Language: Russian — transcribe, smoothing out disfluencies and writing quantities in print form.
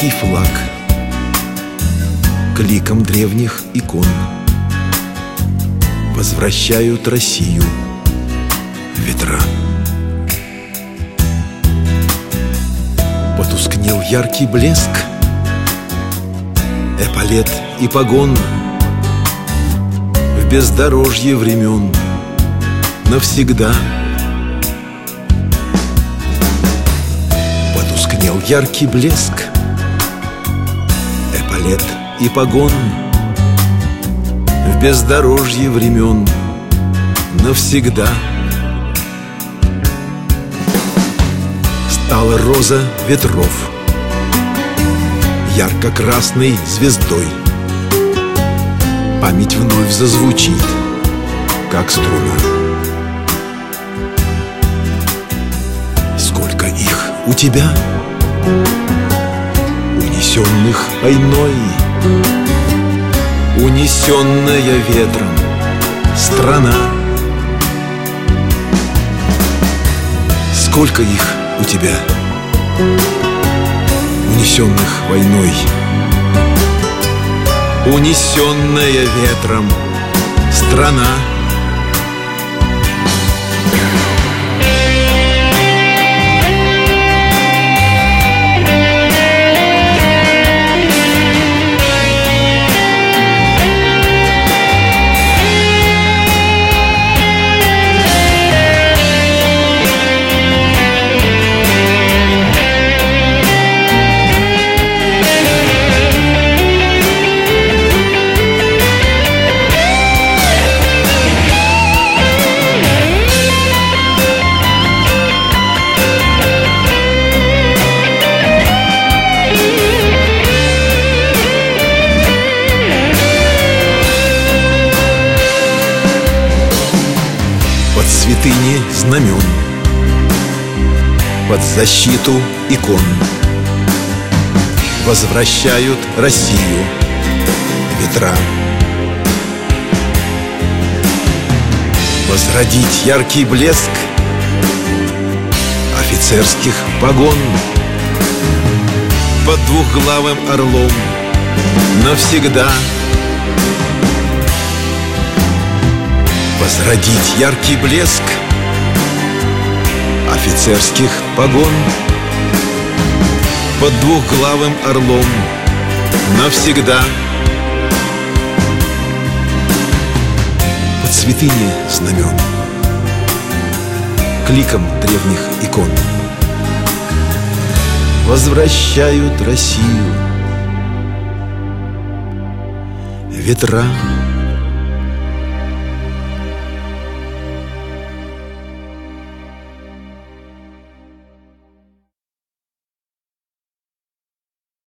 яркий флаг к ликам древних икон возвращают Россию ветра. Потускнел яркий блеск эполет и погон в бездорожье времен навсегда. Потускнел яркий блеск эполет и погон в бездорожье времен навсегда. Стала роза ветров ярко-красной звездой. Память вновь зазвучит, как струна. Сколько их у тебя, унесенных войной, унесенная ветром страна. Сколько их у тебя, унесенных войной, унесенная ветром страна. Под святыни знамен, под защиту икон возвращают Россию ветра. Возродить яркий блеск офицерских погон под двухглавым орлом навсегда. Возродить яркий блеск офицерских погон под двухглавым орлом навсегда. Под святыни знамен, к ликам древних икон возвращают Россию ветра.